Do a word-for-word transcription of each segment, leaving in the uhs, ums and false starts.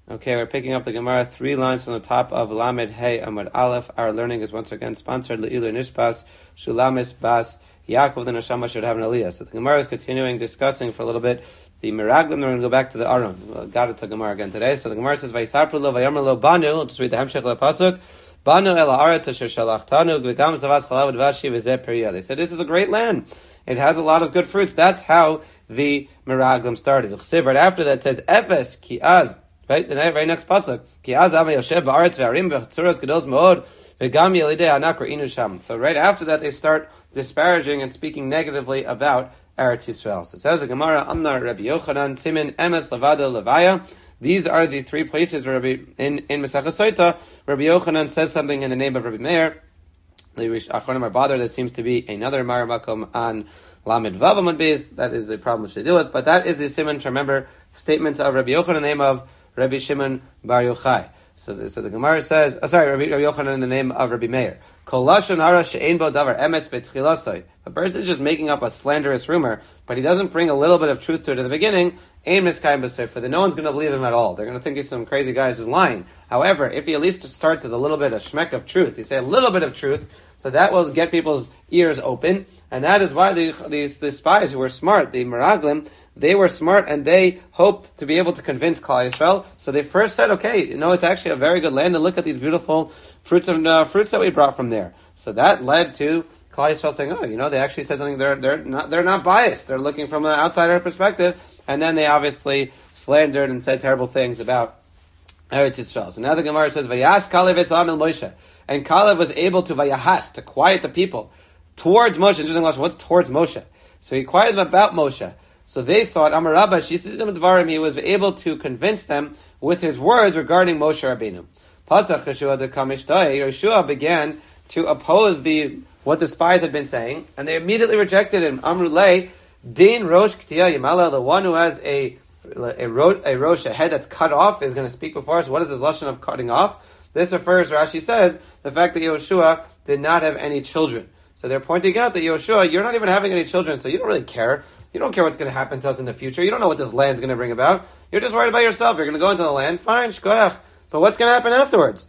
Okay, we're picking up the Gemara three lines from the top of Lamed Hey Amud Aleph. Our learning is once again sponsored Le'ilu Nishbas Shulamis Bas Yaakov the Neshama should have an Aliyah. So the Gemara is continuing discussing for a little bit the Meraglim. Then we're going to go back to the Aron. We got it to Gemara again today. So the Gemara says Vayisarpru lo Vayamar lo Banu. We'll just read the Hemshech of the pasuk. Banu el haaretz asher shalachtanu v'gam zavas chalav udvashi v'zeh periyah. They said this is a great land. It has a lot of good fruits. That's how the Meraglim started. Right after that says Efes ki az. Right, the very next pasuk. Ki az am yoshev ba'aretz ve'arim v'chtzuros gedos me'od v'gam yelidei anak re'inu sham. So right after that, they start disparaging and speaking negatively about Eretz Yisrael. So it says the Gemara, Amnar Rabbi Yochanan, Simin, Emes, Levada, Levaya. These are the three places where Rabbi, in, in Masechah Soita, Rabbi Yochanan says something in the name of Rabbi Meir. The Rish Achronim are bothered. That seems to be another Mar Makom on Lamed Vav Amud Beis. That is a problem which they deal with. But that is the Siman to remember statements of Rabbi Yochanan in the name of Rabbi Shimon Bar Yochai. So the, so the Gemara says, oh, sorry, Rabbi, Rabbi Yochanan in the name of Rabbi Meir. Kol lashon hara she'ein bo davar emes betchilasoi. A person is just making up a slanderous rumor, but he doesn't bring a little bit of truth to it in the beginning. Ein miskayim b'sefer. Then no one's going to believe him at all. They're going to think he's some crazy guy who's lying. However, if he at least starts with a little bit of shmek of truth, you say a little bit of truth, so that will get people's ears open, and that is why the, these the spies who were smart, the Meraglim, they were smart and they hoped to be able to convince Klal Yisrael. So they first said, okay, you know, it's actually a very good land, and look at these beautiful fruits and uh, fruits that we brought from there. So that led to Klal Yisrael saying, oh, you know, they actually said something, they're, they're not, they're not biased. They're looking from an outsider perspective. And then they obviously slandered and said terrible things about Eretz Yisrael. So now the Gemara says, Vayas Kalev Esam el Moshe. And Kalev was able to Vayahas, to quiet the people towards Moshe. Interesting question, what's towards Moshe? So he quieted them about Moshe. So they thought, Amar Rabba, Shisizim Dvarim, he was able to convince them with his words regarding Moshe Rabbeinu. Pasach Yeshua de Kamishtai, Yeshua began to oppose the what the spies had been saying, and they immediately rejected him. Amru Lei, Din Rosh K'tiyah Yimala, the one who has a a, ro- a rosh, a head that's cut off, is going to speak before us. What is this lashon of cutting off? This refers, Rashi says, the fact that Yeshua did not have any children. So they're pointing out that Yeshua, you're not even having any children, so you don't really care. You don't care what's going to happen to us in the future. You don't know what this land's going to bring about. You're just worried about yourself. You're going to go into the land, fine, shkoyach. But what's going to happen afterwards?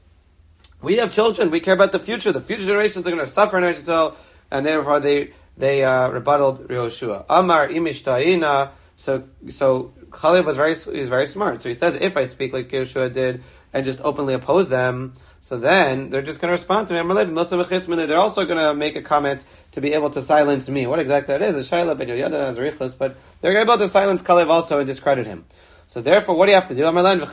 We have children. We care about the future. The future generations are going to suffer in Eretz Yisrael, and therefore they they uh, rebutted Yehoshua. Amar imishtayina. So so Khalid was very he's very smart. So he says, if I speak like Yehoshua did and just openly oppose them, so then they're just going to respond to me. They're also going to make a comment to be able to silence me. What exactly that is? Shaila ben Yoyada has richlis, but they're able to silence Kalev also and discredit him. So therefore, what do you have to do?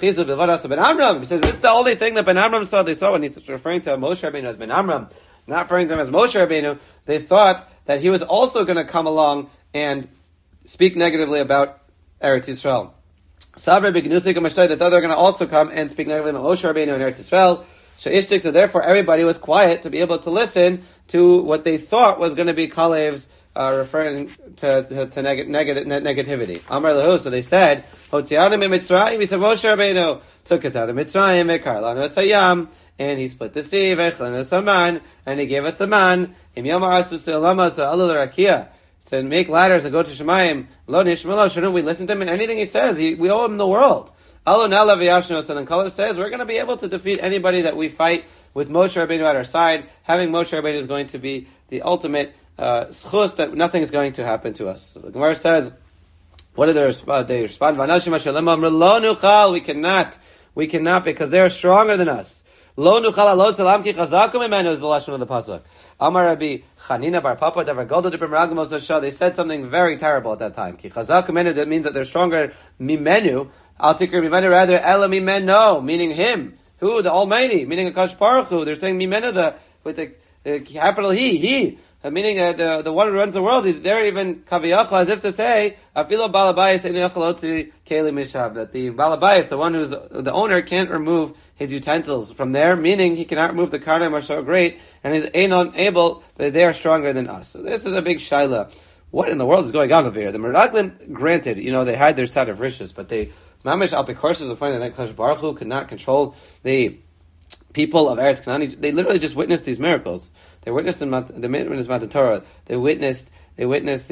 He says, this is the only thing that Ben Amram saw. They thought when he's referring to Moshe Rabbeinu as Ben Amram, not referring to him as Moshe Rabbeinu, they thought that he was also going to come along and speak negatively about Eretz Yisrael. Sabra b'gnusik u'mashtay, they thought they were going to also come and speak negatively about Moshe Rabbeinu and Eretz Yisrael. So therefore, everybody was quiet to be able to listen to what they thought was going to be Kalev's uh, referring to to, to neg- neg- negativity. Amar lehu, so they said, "Hotzianu mitzrayim." He said, "Moshe Rabbeinu took us out of Mitzrayim, ve'karlanu esayam, and he split the sea, ve'chlanu esaman, and he gave us the man. Im yomar asu se'olama se'alu l'rakia." Said, "Make ladders and go to Shemayim. Lo nishmelo." Shouldn't we listen to him in anything he says? He, we owe him the world. Alo nala v'yashnos, and then Kalev says, we're going to be able to defeat anybody that we fight with Moshe Rabbeinu at our side. Having Moshe Rabbeinu is going to be the ultimate uh, schus, that nothing is going to happen to us. So the Gemara says, what did they respond? They respond, Lo nuchal, we cannot, we cannot, because they are stronger than us. Lo nuchal alo salam ki chazakum imenu is the lashon of the pasuk. Amar Rabbi Chanina bar Papa davar golda de b'meraglim osasha. They said something very terrible at that time. Ki chazakum imenu, that means that they're stronger mimenu. Al tikr mimenu, rather ela mimenu, meaning him. Who? The Almighty, meaning Akash Baruch Hu. They're saying mimenu, the with the, the capital He, He. Meaning uh, the the one who runs the world is there, even kaviyachal, as if to say afilo balabayis keli mishav, that the balabayis, the one who's the owner, can't remove his utensils from there, meaning he cannot remove the karnim are so great, and is unable, that they are stronger than us. So this is a big shaila. What in the world is going on over here? The Meraglim, granted, you know, they had their side of riches, but they mamish al pikorses will find that Kadosh Baruch Hu could not control the people of Eretz Canaan. They literally just witnessed these miracles. They witnessed in Mat- the witnessed Matan Torah. They witnessed they witnessed the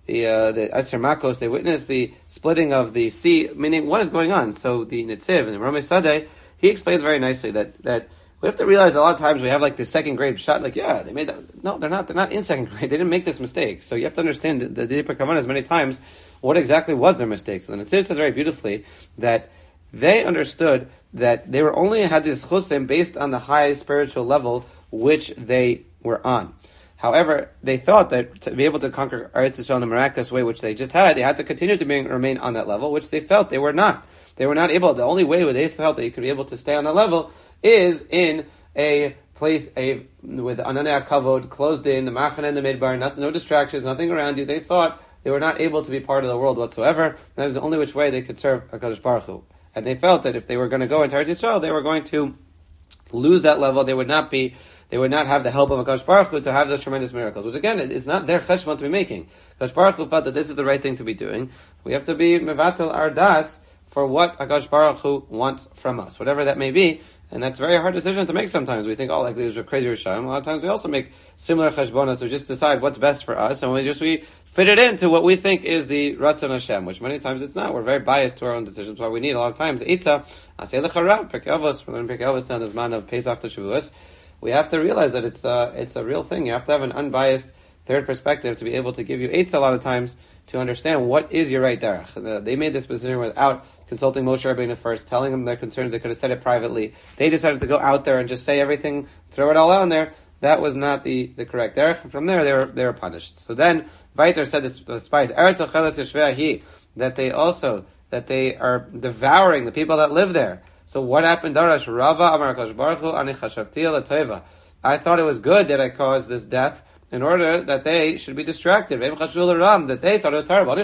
the uh, the Asher Makos, they witnessed the splitting of the sea, meaning what is going on. So the Netziv and the Rameh Sadeh, he explains very nicely that that we have to realize a lot of times we have like the second grade shot, like yeah, they made that. No, they're not. They're not in second grade. They didn't make this mistake. So you have to understand the, the deeper kavanas many times. What exactly was their mistake? So the Netziv says very beautifully that they understood that they were only had this chusim based on the high spiritual level which they were on. However, they thought that to be able to conquer Eretz Yisrael in a miraculous way, which they just had, they had to continue to be, remain on that level, which they felt they were not. They were not able. The only way where they felt that you could be able to stay on that level is in a place a with Ananei Kavod, closed in, the Machane and the Midbar, nothing, no distractions, nothing around you. They thought they were not able to be part of the world whatsoever. That was the only which way they could serve HaKadosh Baruch Hu. And they felt that if they were going to go into Eretz Yisrael, they were going to lose that level. They would not be, they would not have the help of HaKadosh Baruch Hu to have those tremendous miracles. Which again, it's not their cheshbon to be making. HaKadosh Baruch Hu felt that this is the right thing to be doing. We have to be mevatel our das for what HaKadosh Baruch Hu wants from us, whatever that may be. And that's a very hard decision to make sometimes. We think, oh, like these are crazy Rishayim. A lot of times we also make similar cheshbonos to just decide what's best for us, and we just, we fit it into what we think is the Ratzon Hashem, which many times it's not. We're very biased to our own decisions. Why we need a lot of times, Eitzah, Aseh L'charav, Pirkei Avos, we're learning Pirkei Avos now, this man of Pesach to Shavuos. We have to realize that it's a, it's a real thing. You have to have an unbiased third perspective to be able to give you Eitzah a lot of times to understand what is your right derech. They made this decision without consulting Moshe Rabbeinu first, telling them their concerns. They could have said it privately. They decided to go out there and just say everything, throw it all out there. That was not the, the correct derech. And from there, they were they were punished. So then, Vayter said this, the spies, Eretz Ocheles Yeshvei, that they also, that they are devouring the people that live there. So what happened? Darash Rava Amar Kadosh Baruch Hu Ani Chashavti L'Tova. I thought it was good that I caused this death in order that they should be distracted. That they thought it was terrible.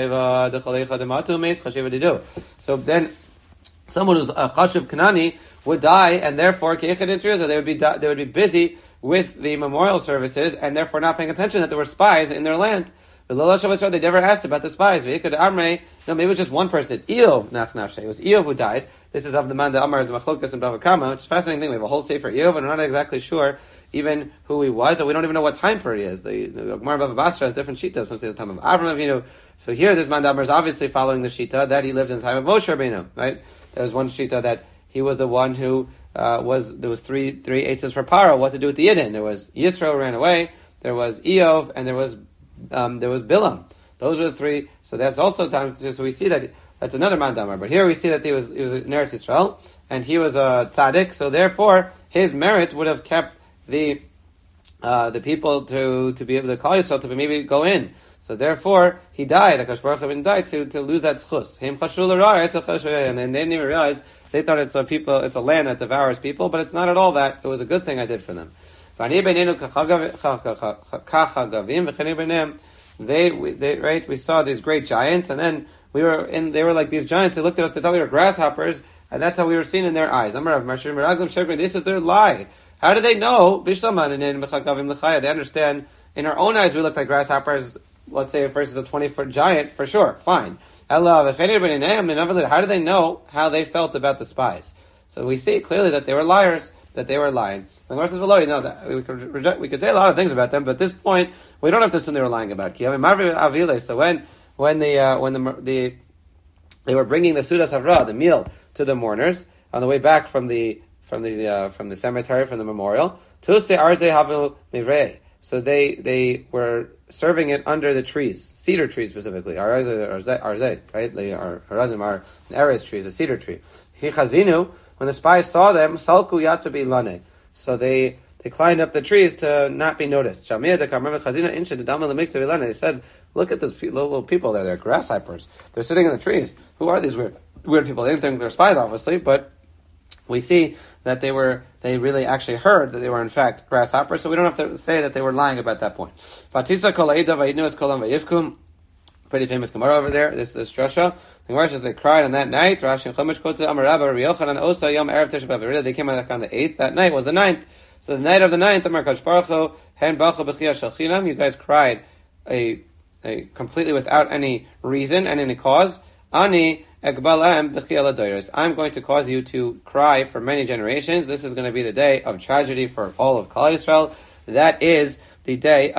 So then, someone who's a chashuv Kanani would die, and therefore, they would be they would be busy with the memorial services, and therefore not paying attention that there were spies in their land. They never asked about the spies. No, maybe it was just one person. Eov, it was Eov who died. This is of the man that Amar is Machlokas and Bava Kama, which is a fascinating thing. We have a whole sefer Eov, and we're not exactly sure even who he was, and we don't even know what time period he is. The, the Gemara Bava Basra has different shitas. Some say the time of Avram Avinu. So here, this man Amar is obviously following the shita that he lived in the time of Moshe Rabbeinu. Right? There was one shita that he was the one who uh, was. There was three three eitzes for Paro. What to do with the Yidden? There was Yisro ran away. There was Eov, and there was um, there was Bilam. Those are the three. So that's also time. So we see that that's another man Amar. But here we see that he was he was in Eretz Yisrael, and he was a tzaddik. So therefore, his merit would have kept the uh, the people to, to be able to call Yisrael to maybe go in. So therefore, he died. HaKadosh Baruch Hu died to, to lose that schus. And then they didn't even realize, they thought it's a people, it's a land that devours people, but it's not at all that. It was a good thing I did for them. They, we, they, right, we saw these great giants, and then we were in, they were like these giants, they looked at us, they thought we were grasshoppers, and that's how we were seen in their eyes. This is their lie. How do they know? They understand, in our own eyes we look like grasshoppers, let's say versus a twenty-foot giant, for sure, fine. How do they know how they felt about the spies? So we see clearly that they were liars, that they were lying. The Gemara says below, you know, that we could reject, we could say a lot of things about them, but at this point, we don't have to assume they were lying about it. So when, when the, uh, when the, the, they were bringing the Sudas Havra, the meal, to the mourners, on the way back from the, from the uh, from the cemetery, from the memorial. So they they were serving it under the trees, cedar trees specifically. Arzeh, right? They are arazim are an eres tree, a cedar tree. When the spies saw them, salku yatabi lane. So they they climbed up the trees to not be noticed. They said, "Look at these little people there. They're grasshoppers. They're sitting in the trees. Who are these weird weird people?" They didn't think they're spies, obviously, but we see that they were, they really actually heard that they were in fact grasshoppers, so we don't have to say that they were lying about that point. Pretty famous Gemara over there, this this drasha. The Gemara says they cried on that night. Rashi and Chumash quotes Amar Rabba Yochanan Osa Yom Erev Tisha B'Av. They came out on the eighth. That night was the ninth. So the night of the ninth, Amar Kadosh Baruch Hu, Hen Bacha B'Chiyah Shel Chinam. You guys cried a, a completely without any reason and any cause. Ani I'm going to cause you to cry for many generations. This is going to be the day of tragedy for all of Klal Yisrael. That is the day of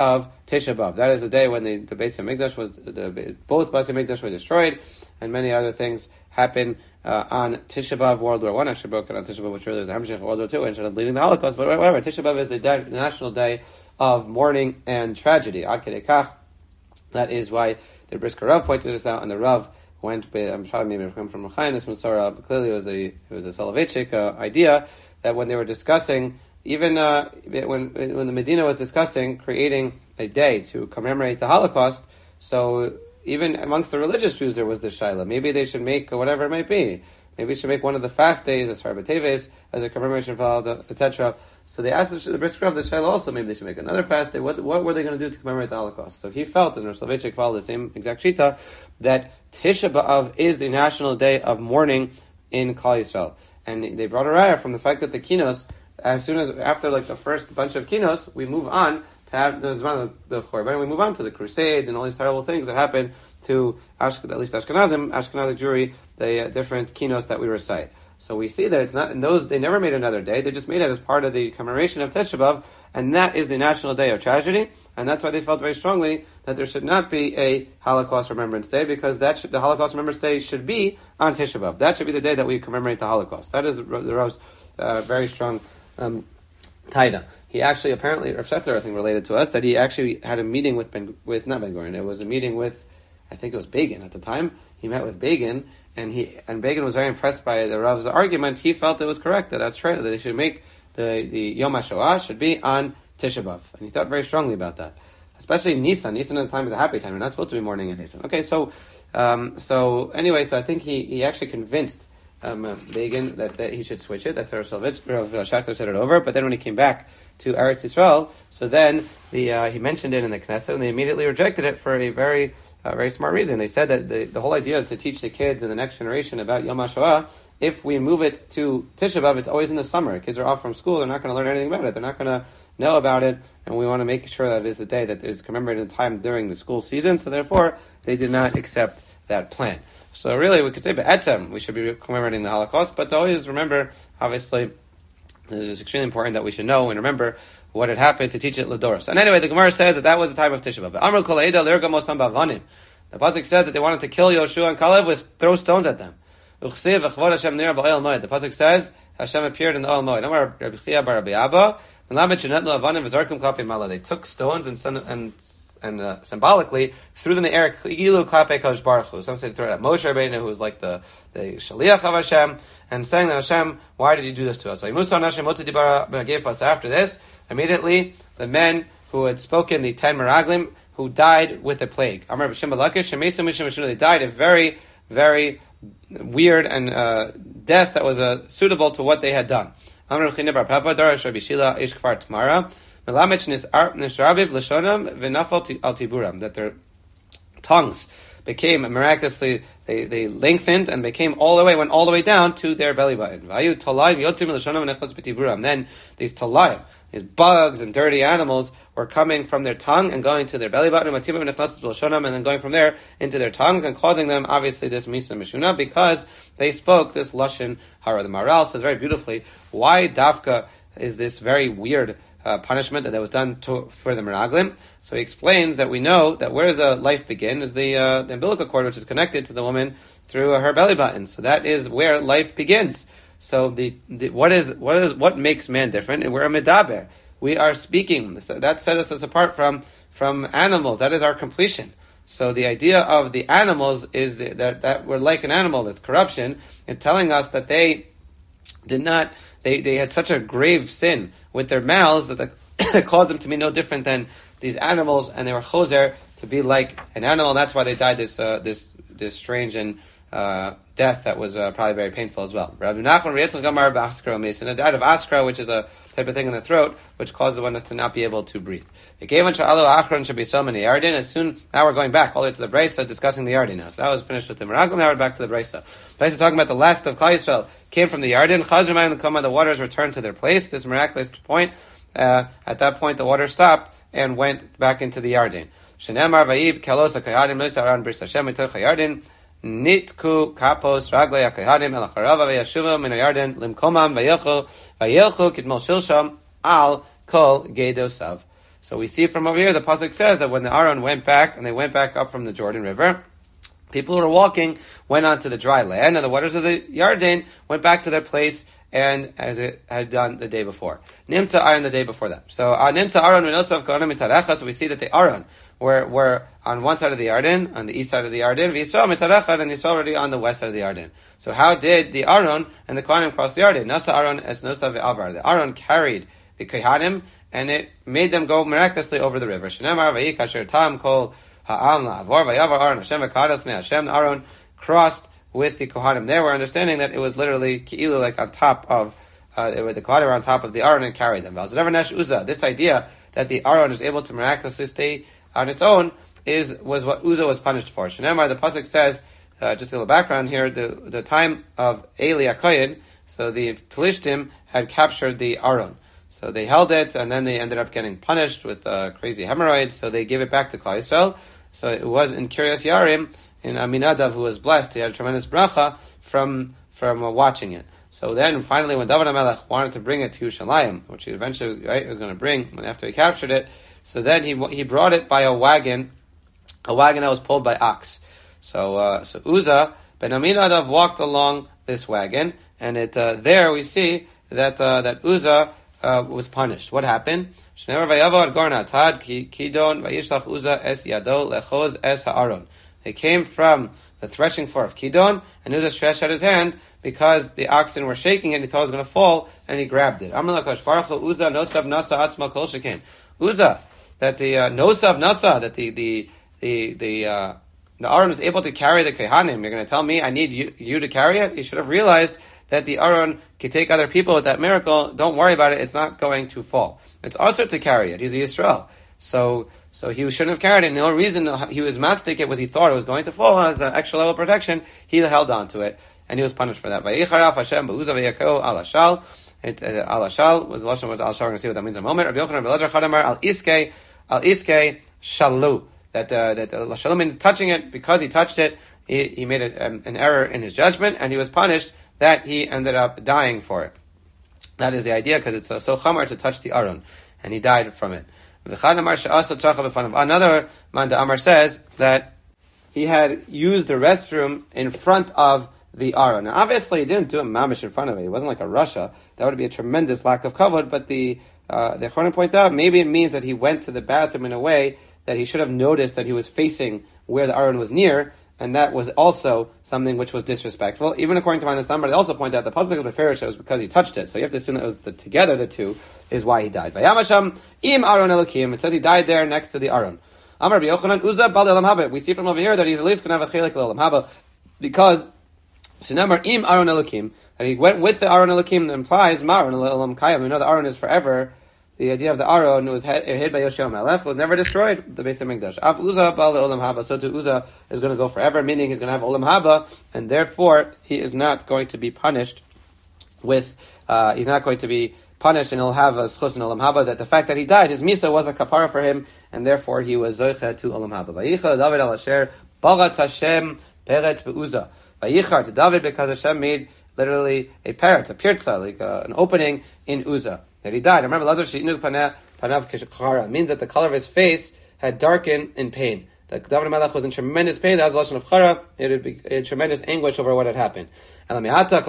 Tisha B'Av. That is the day when the, the Beis HaMikdash was, the, both Beis HaMikdash were destroyed, and many other things happened uh, on Tisha B'Av, World War One, actually broken on Tisha B'Av, which really was the Hamshech of World War Two, and ended up leading the Holocaust, but whatever, Tisha B'Av is the, day, the national day of mourning and tragedy. Ad Kedei Kach. That is why the Brisker Rav pointed this out, and the Rav went, by, I'm probably maybe come from Rechaim, this Musara, but clearly it was a, it was a Soloveitchik uh, idea, that when they were discussing, even uh, when when the Medina was discussing creating a day to commemorate the Holocaust, so even amongst the religious Jews there was this shaila. Maybe they should make whatever it might be. Maybe they should make one of the fast days as Sfar B'Teves, as a commemoration for et cetera. So they asked the, the Brisker of the shaila also, maybe they should make another fast day. What what were they going to do to commemorate the Holocaust? So he felt, and Rosh Soloveitchik followed the same exact shita, that Tisha B'Av is the national day of mourning in Klal Yisrael. And they brought a raya from the fact that the kinos, as soon as, after like the first bunch of kinos, we move on to have the Zman the Chorban, we move on to the Crusades and all these terrible things that happen to, Ashk, at least Ashkenazim, Ashkenazi Jewry, the uh, different kinos that we recite. So we see that it's not, in those, they never made another day, they just made it as part of the commemoration of Tisha B'Av, and that is the national day of tragedy, and that's why they felt very strongly that there should not be a Holocaust Remembrance Day, because that should, the Holocaust Remembrance Day should be on Tisha B'Av. That should be the day that we commemorate the Holocaust. That is the, the Rav's uh, very strong um, taida. He actually, apparently, Rav Shetzer, I think, related to us, that he actually had a meeting with, ben, with not Ben Gurion, it was a meeting with, I think it was Begin at the time. He met with Begin, and he and Begin was very impressed by the Rav's argument. He felt it was correct, that that's true, that they should make the, the Yom HaShoah should be on Tisha B'Av. And he thought very strongly about that. Especially Nisan. Nisan at the time is a happy time. You're not supposed to be mourning in Nisan. Okay, so um, so anyway, so I think he, he actually convinced um, uh, Begin that, that he should switch it. That's how Rav Schachter said it over. But then when he came back to Eretz Yisrael, so then the uh, he mentioned it in the Knesset, and they immediately rejected it for a very uh, very smart reason. They said that the, the whole idea is to teach the kids and the next generation about Yom HaShoah. If we move it to Tisha B'Av, it's always in the summer. Kids are off from school. They're not going to learn anything about it. They're not going to know about it, and we want to make sure that it is the day that is commemorated in time during the school season, so therefore they did not accept that plan. So really we could say Be'etzem, we should be commemorating the Holocaust, but to always remember, obviously, it is extremely important that we should know and remember what had happened to teach it Ladoros. And anyway, the Gemara says that that was the time of Tisha B'Av. Amru kol ha'eda l'irgamos bavanim. The pasuk says that they wanted to kill Yoshua and Kalev with throw stones at them. Uchsev v'chvod Hashem nir ba'oel moed. The pasuk says Hashem appeared in the oil moed. Amar Rabbi Chia bar Rabbi Abba. They took stones and and and uh, symbolically threw them in the air. Some say they threw it at Moshe Rabbeinu, who was like the, the Shaliach of Hashem, and saying that Hashem, why did you do this to us? So after this, immediately the men who had spoken the ten Meraglim, who died with a plague. They died a very, very weird and uh, death that was uh, suitable to what they had done. That their tongues became miraculously, they, they lengthened and became all the way, went all the way down to their belly button. Then these talayim, these bugs and dirty animals, were coming from their tongue and going to their belly button, and then going from there into their tongues and causing them, obviously, this misa mishuna, because they spoke this lashon hara. The Maharal says very beautifully, why dafka is this very weird uh, punishment that was done to, for the meraglim? So he explains that we know that where does the life begin is the, uh, the umbilical cord, which is connected to the woman through uh, her belly button. So that is where life begins. So the, the what is what is what makes man different? And we're a medaber. We are speaking. That sets us apart from, from animals. That is our completion. So the idea of the animals is the, that, that we're like an animal. That's corruption. And telling us that they did not, they, they had such a grave sin with their mouths that the, caused them to be no different than these animals, and they were choser to be like an animal. And that's why they died this uh, this this strange and uh, death that was uh, probably very painful as well. Rabbi Nachman Rietzel Gamar b'Askra Mason, it died of Askra, which is a type of thing in the throat, which causes one to not be able to breathe. As soon, now we're going back all the way to the Brisa, discussing the Yarden now. So that was finished with the Meraglim, now we're back to the Brisa. Brisa talking about the last of Klal Yisrael came from the Yarden, Chazramayim and Kama, the waters returned to their place, this miraculous point. Uh, at that point, the water stopped and went back into the Yarden. Shenemar vayib kalos hakayadim nisaran bris Hashem mitoch hayarden nitku kapos raglei hakayadim el acharava vayashuva min hayarden limkomam vayelchu vayelchu kitmol shilsham al kol gedosav. So we see from over here, the pasuk says that when the Aaron went back, and they went back up from the Jordan River, people who were walking went onto the dry land, and the waters of the Yarden went back to their place, and as it had done the day before. Nimtza Aaron the day before that. So uh, Nimtza Aaron v'nosav kohanim mitzarecha. So we see that the Aaron were were on one side of the Yarden, on the east side of the Yarden, v'yisrael mitzarecha, and Yisrael already on the west side of the Yarden. So how did the Aaron and the Kohanim cross the Yarden? Nasa Aaron es nosav ve'avar. The Aaron carried the Kohanim, and it made them go miraculously over the river. Shenemar v'yik asher tam kol ha'am la'avor v'yavar Aaron Hashem v'kadel fnei Hashem. Aaron crossed with the Kohanim. There we're understanding that it was literally ki'ilu, like on top of, uh, the Kohanim were on top of the Aaron and carried them. This idea that the Aaron is able to miraculously stay on its own is was what Uzzah was punished for. Shenemar, the pasuk says, uh, just a little background here, the the time of Eli HaKohen, so the Pelishtim had captured the Aaron. So they held it, and then they ended up getting punished with uh, crazy hemorrhoids, so they gave it back to Klal Yisrael. So it was in Kiryas Yarim, in Aminadav, who was blessed, he had a tremendous bracha from from uh, watching it. So then, finally, when David HaMelech wanted to bring it to Yerushalayim, which he eventually right, was going to bring after he captured it, so then he he brought it by a wagon, a wagon that was pulled by ox. So uh, so Uzzah ben Aminadav walked along this wagon, and it uh, there we see that uh, that Uzzah uh, was punished. What happened? They came from the threshing floor of Kidon, and Uzzah stretched out his hand because the oxen were shaking it, and he thought it was going to fall, and he grabbed it. Uzzah nosav nasa atzma kol sheken. Uzzah, that the uh, nosav nasa, that the the the the uh, the Aaron was able to carry the Kehanim. You're going to tell me I need you, you to carry it? You should have realized that the Aaron could take other people with that miracle. Don't worry about it; it's not going to fall. It's also to carry it. He's a Yisrael, so so he shouldn't have carried it. And the only reason he was mad to take it was he thought it was going to fall as an extra level of protection. He held on to it, and he was punished for that. Vayicharaf Hashem b'Uzzah v'Yako al Hashal. It uh, al Hashal was the lashon was al Hashal. We're going to see what that means in a moment. Rabbi Yochanan Rabbi Elazar Chadamar al Iske al Iske Shalu. That uh, that uh, Shalom means touching it. Because he touched it, he, he made it, um, an error in his judgment, and he was punished that he ended up dying for it. That is the idea, because it's uh, so chamar to touch the Aaron, and he died from it. Another man Amar says that he had used the restroom in front of the Aaron. Now, obviously, he didn't do it mamish in front of it. It wasn't like a Russia. That would be a tremendous lack of kavod. But the uh, the Chachamim point out maybe it means that he went to the bathroom in a way that he should have noticed that he was facing where the Aaron was near, and that was also something which was disrespectful. Even according to Manas Damar, they also point out the pasuk of the Pharaoh shows because he touched it. So you have to assume that it was the, together the two is why he died. Vayamasham im Aaron Elokim. It says he died there next to the Aaron. Amar B'Yochanan Uzzah bal Elam Haba. We see from over here that he's at least going to have a chelik Elam Haba because Shenamar im Aaron Elokim, that he went with the Aaron Elokim, that implies Ma'aron Elam Kayam. We know the Aaron is forever. The idea of the Aaron was hid by Yoshua Melech was never destroyed. The Beis Hamikdash. Av Uzzah bal Olam Haba. So too Uzzah is going to go forever, meaning he's going to have Olam Haba, and therefore he is not going to be punished with. Uh, he's not going to be punished, and he'll have a schus in Olam Haba. That the fact that he died, his misa was a kapara for him, and therefore he was zoicha to Olam Haba. Vayichar David al Asher bagat Hashem peret beUzzah. Vayichar to David because Hashem made literally a peret, a pirza, like uh, an opening in Uzzah. That he died. Remember, Lazar Shitnu Panav Kishachara means that the color of his face had darkened in pain. That David HaMelech was in tremendous pain. That was the lashon of Chara. It would be in tremendous anguish over what had happened. Vayichar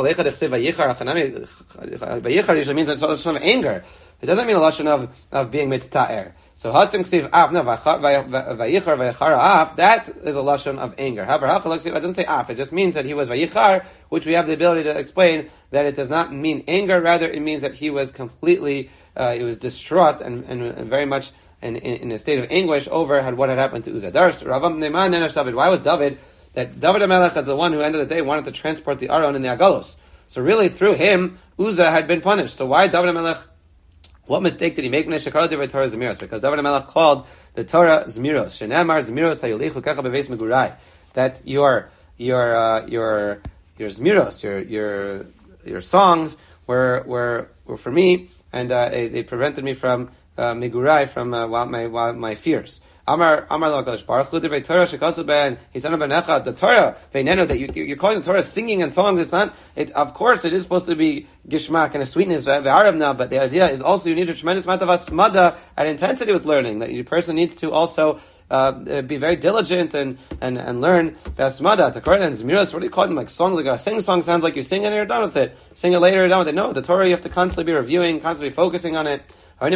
usually means it's a lashon of anger. It doesn't mean a lashon of, of being mitzta'er. So Hasim Ksiv Af, no, Vayichar Vayichara Af, that is a lashon of anger. However, it doesn't say Af, it just means that he was Vayichar, which we have the ability to explain that it does not mean anger, rather it means that he was completely, uh, he was distraught and, and, and very much in, in, in a state of anguish over had, what had happened to Uzzah. Why was David, that David HaMelech as the one who, end of the day, wanted to transport the Aaron in the Agalos? So really, through him, Uzzah had been punished. So why David HaMelech? What mistake did he make? Because David HaMelech called the Torah Zmiros. Shenemar Zmiros hayolichu kecha beveis megurai. That your your uh, your your Zmiros, your your your songs were were were for me, and uh, they, they prevented me from uh, megurai, from uh, my my fears. Amar Amar Lakadosh Baruch Hu Divrei Torah Shekasu Ben Hisanu Benecha. The Torah Veinenu that you, you're calling the Torah singing and songs. It's not. It of course it is supposed to be gishmak and a sweetness ve'arav now. But the idea is also you need a tremendous amount of asmada and intensity with learning. That the person needs to also. Uh, be very diligent and, and, and learn Basmada, Takar and Zmiros. What do you call them? Like songs, like a sing song sounds like you sing it and you're done with it. Sing it later, you're done with it. No, the Torah you have to constantly be reviewing, constantly focusing on it.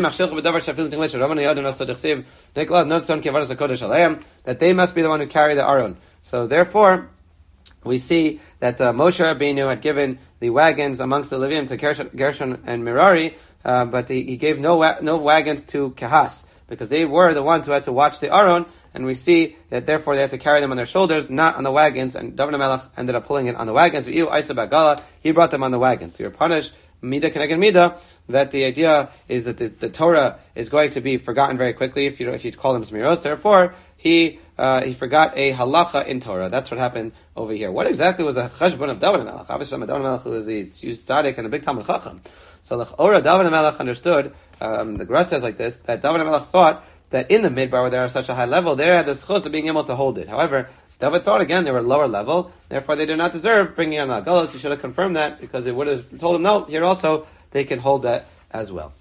That they must be the one who carry the Aron. So therefore, we see that uh, Moshe Rabbeinu had given the wagons amongst the Levim to Gershon, Gershon and Merari, uh, but he, he gave no wa- no wagons to Kehas, because they were the ones who had to watch the Aron, and we see that therefore they had to carry them on their shoulders, not on the wagons, and David HaMelech ended up pulling it on the wagons. He brought them on the wagons. So you're punished, Mida Keneged Mida, that the idea is that the, the Torah is going to be forgotten very quickly if you if you call them Zmiros. Therefore, he uh, he forgot a halacha in Torah. That's what happened over here. What exactly was the cheshbon of David HaMelech? Obviously, David HaMelech was a used tzaddik and a big Talmud Chacham. So l'chora David HaMelech understood. Um, the Gemara says like this, that David HaMelech thought that in the midbar where they are at such a high level, they had the schus of being able to hold it. However, David thought again they were lower level, therefore they did not deserve bringing on the galos. He should have confirmed that, because it would have told him, no, here also they can hold that as well.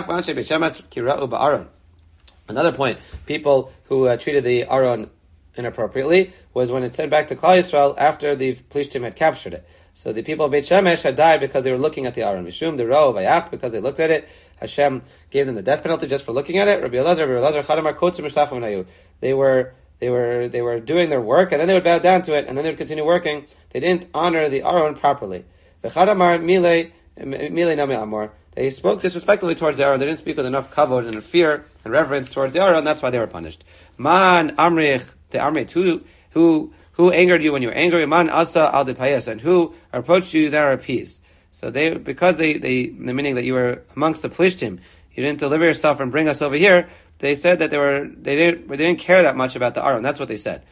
Another point, people who uh, treated the Aron inappropriately was when it sent back to Klal Yisrael after the Plishtim had captured it. So the people of Beit Shemesh had died because they were looking at the Aron. Mishum the Ro Vayach, because they looked at it. Hashem gave them the death penalty just for looking at it. Rabbi Elazar, Rabbi Elazar, Chadamar Kotzim Mishtachim Nayu. They were they were they were doing their work, and then they would bow down to it, and then they would continue working. They didn't honor the Aron properly. V'chadamar Milei Milei Nami Amor. They spoke disrespectfully towards the Aron. They didn't speak with enough kavod and fear and reverence towards the Aron. That's why they were punished. Man Amrich the Amrit who who who angered you when you were angry? Man Asa Al Depayas, and who approached you that are appeased. So they, because they, they, the meaning that you were amongst the Plishtim, you didn't deliver yourself and bring us over here. They said that they were, they didn't, they didn't care that much about the Aron. That's what they said.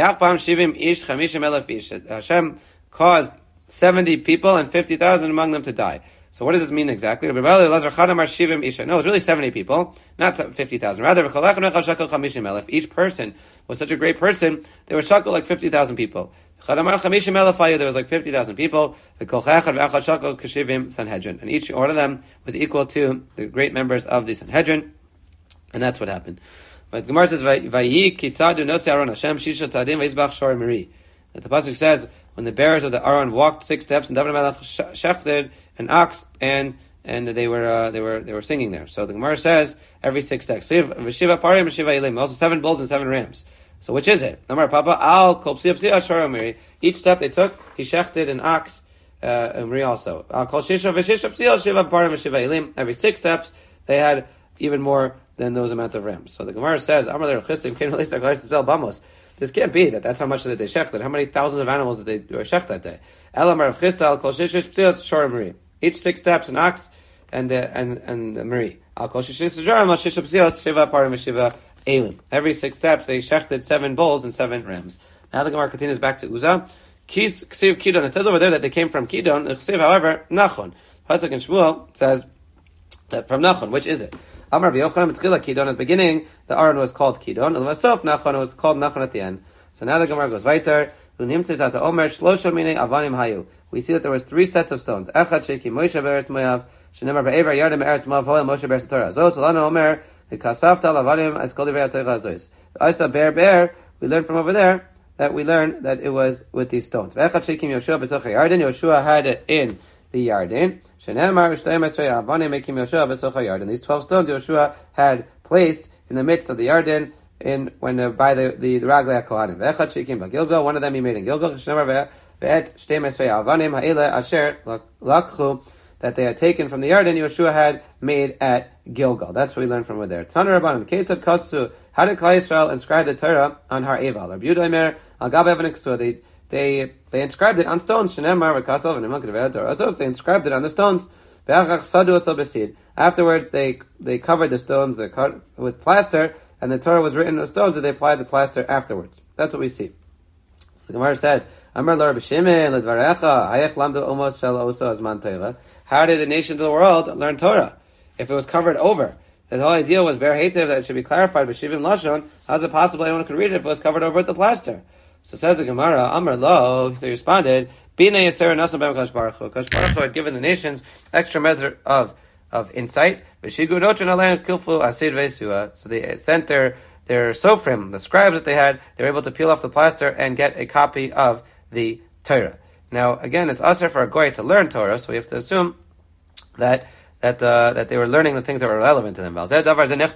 Hashem caused seventy people and fifty thousand among them to die. So what does this mean exactly? No, it's really seventy people, not fifty thousand. Rather, if each person was such a great person, they were shakal like fifty thousand people. There was like fifty thousand people. And each one of them was equal to the great members of the Sanhedrin. And that's what happened. But the Gemara says, that the pasuk says, when the bearers of the Aron walked six steps, and David HaMelech shechted an ox, and and they were uh, they were they were singing there. So the Gemara says every six steps. Also seven bulls and seven rams. So which is it? Each step they took, he shechted an ox, uh, umri also. Every six steps they had even more than those amount of rams. So the Gemara says, this can't be that that's how much that they shechted. How many thousands of animals did they shech that day? Each six steps an ox and uh, and and the mari. Every six steps they shechted seven bulls and seven rams. Now the Gemara continues back to Uzzah. Kis ksiv Kidon. It says over there that they came from Kidon. The ksiv, however, Nachon. Pasuk in Shmuel says that from Nachon. Which is it? Amar B'Yochanan B'Tchila Kidon. At the beginning, the Aron was called Kidon. And L'Vasof Nachon, it was called Nachon at the end. So now the Gemara goes weiter. We see that there was three sets of stones. Echad Sheki Moshe Be'eretz Moav. Shenemar Be'ever Yardim Be'eretz Moav Hoel Moshe Be'eretz Torah. Zos Solano Omer V'Kasavta Lavadim As Kol Divrei HaTorah Zos. Isa Be'er Be'er. We learned from over there that we learned that it was with these stones. Echad Sheki Yoshua B'Soch Yarden. Yoshua had it in the Yarden. Shenemar V'Shtayim Esrei Avanim Mekim Yoshua B'Soch Yarden. These twelve stones Yoshua had placed in the midst of the Yarden. In when uh, by the the, the Raglei HaKohanim. V'echad Shekim B'Gilgal. One of them he made in Gilgal. Shenemar Ve'et Shtei Mesrei Avanim Ha'ele Asher Lakchu, that they had taken from the Yarden, Yoshua had made at Gilgal. That's what we learned from over there. Tana Rabbanan Ketzad Kasu. How did Klal Yisrael inscribe the Torah on Har Eval? Rabbi Yehuda Omer Al Gab Evan Ksu. They they they inscribed it on stones. Shenemar V'Kasal V'Nimon Kedvei Torah. So they inscribed it on the stones. Afterwards, they they covered the stones with plaster, and the Torah was written on stones, and they applied the plaster afterwards. That's what we see. So the Gemara says, Amar Rabbi Shimon Ledvarecha Hayech Lamdu Omos Shel Oso Azman Torah. How did the nations of the world learn Torah if it was covered over? the whole idea was Ber Hatev, that it should be clarified, but Shivim Lashon, how is it possible anyone could read it if it was covered over with the plaster? So says the Gemara, Amar Lo, so he responded, Bina Yasser Nasam Bem Kadosh Baruch Hu. Kadosh Baruch Hu had given the nations extra measure of, of insight. So they sent their, their sofrim, the scribes that they had, they were able to peel off the plaster and get a copy of the Torah. Now, again, it's usher for a goy to learn Torah, so we have to assume that that uh, that they were learning the things that were relevant to them. On that,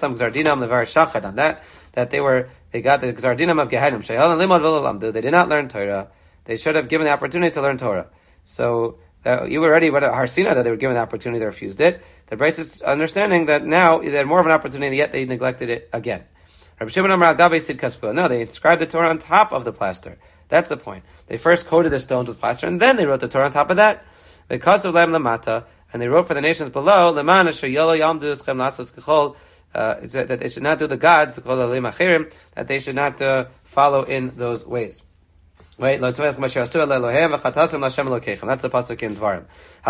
that they were they got the Gzardinam of Gehenim. They did not learn Torah. They should have given the opportunity to learn Torah. So uh, you were already what Harsina that they were given the opportunity, they refused it. The Brace is understanding that now they had more of an opportunity, yet they neglected it again. No, they inscribed the Torah on top of the plaster. That's the point. They first coated the stones with plaster, and then they wrote the Torah on top of that. Because of Lam Lamata, and they wrote for the nations below, uh, that they should not do the gods, that they should not uh, follow in those ways. Right? That's the pasuk in Dvarim.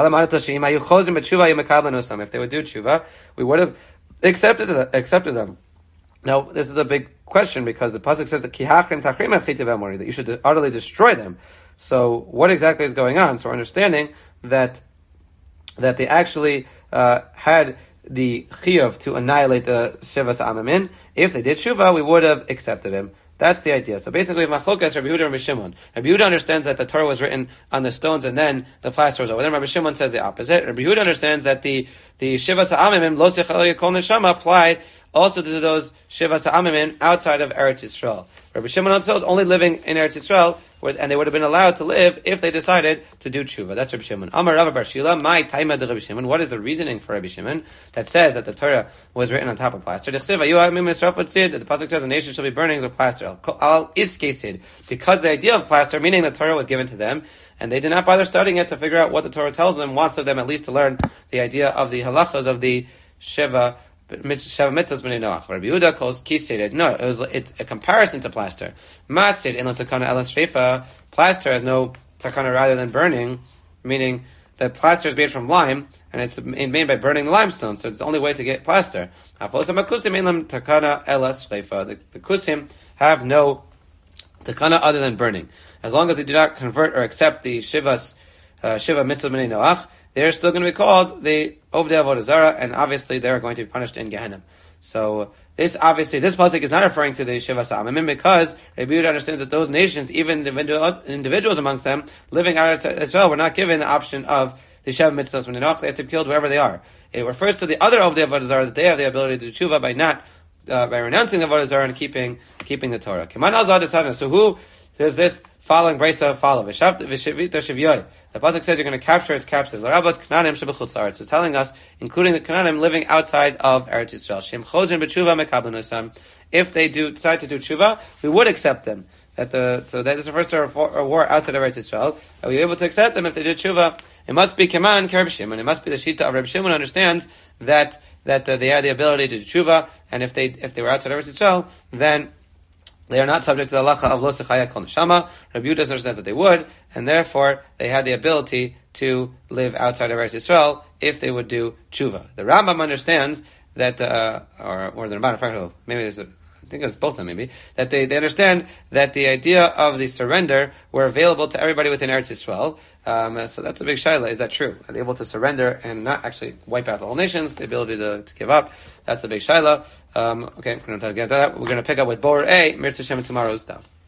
If they would do tshuva, we would have accepted accepted them. Now, this is a big question because the pasuk says that that you should utterly destroy them. So, what exactly is going on? So, we're understanding that that they actually uh, had the chiyuv to annihilate the Shivas Amamin. If they did tshuva, we would have accepted him. That's the idea. So basically, Machlokas, Rabbi Yehuda and Rabbi Shimon. Rabbi Yehuda understands that the Torah was written on the stones and then the plaster was over. Then Rabbi Shimon says the opposite. Rabbi Yehuda understands that the the Shivas Amimim, Lo Sechal Kol Neshama, applied also to those Shivas Amimim outside of Eretz Yisrael. Rabbi Shimon also only living in Eretz Yisrael, and they would have been allowed to live if they decided to do tshuva. That's Rabbi Shimon. Amar Rabbi Bar Shila, my taima de Rabbi Shimon. What is the reasoning for Rabbi Shimon that says that the Torah was written on top of plaster? The pasuk says the nation shall be burning with plaster. Al iskesid, because the idea of plaster, meaning the Torah was given to them, and they did not bother studying it to figure out what the Torah tells them. Wants of them at least to learn the idea of the halachas of the Sheva. Sheva mitzvahs b'nei Noach. Rabbi Yehuda calls kised. No, it was it's a comparison to plaster. Masid in takana elas shreifa. Plaster has no takana rather than burning, meaning that plaster is made from lime and it's made by burning the limestone. So it's the only way to get plaster. The, the kusim have no takana other than burning. As long as they do not convert or accept the shivas uh, shiva mitzvah b'nei Noach, they're still going to be called the Ovdei Avodah Zarah, and obviously they're going to be punished in Gehenna. So this obviously this pasuk is not referring to the Shivas Amimim because Rabbi Yehuda understands that those nations, even the individuals amongst them living out of Israel, were not given the option of the Sheva Mitzvahs when they have to be killed wherever they are. It refers to the other Ovdei Avodah Zarah that they have the ability to do tshuva by not uh, by renouncing the Avodah Zarah and keeping keeping the Torah. So who does this following brisa follow? The pasuk says you're going to capture its captives. It's telling us, including the Canaanim living outside of Eretz Yisrael. If they do decide to do tshuva, we would accept them. That the so that is refers to a war outside of Eretz Yisrael. Are we able to accept them if they do tshuva? It must be Keman Kereb Shimon. It must be the Shita of Reb Shimon understands that that uh, they had the ability to do tshuva, and if they if they were outside of Eretz Yisrael, then they are not subject to the halacha of lo sechaya kol neshama. Rabbi Yehuda understands that they would, and therefore they had the ability to live outside of Eretz Yisrael if they would do tshuva. The Rambam understands that, uh, or or the Ramban, maybe there's a, I think it's both of them maybe, that they, they understand that the idea of the surrender were available to everybody within Eretz Yisrael. Um, so that's a big shaila. Is that true? Are they able to surrender and not actually wipe out the whole nations? The ability to, to give up? That's a big shaila. Um, okay, we're going to get that. We're going to pick up with Bor A, Mirz Hashem, tomorrow's stuff.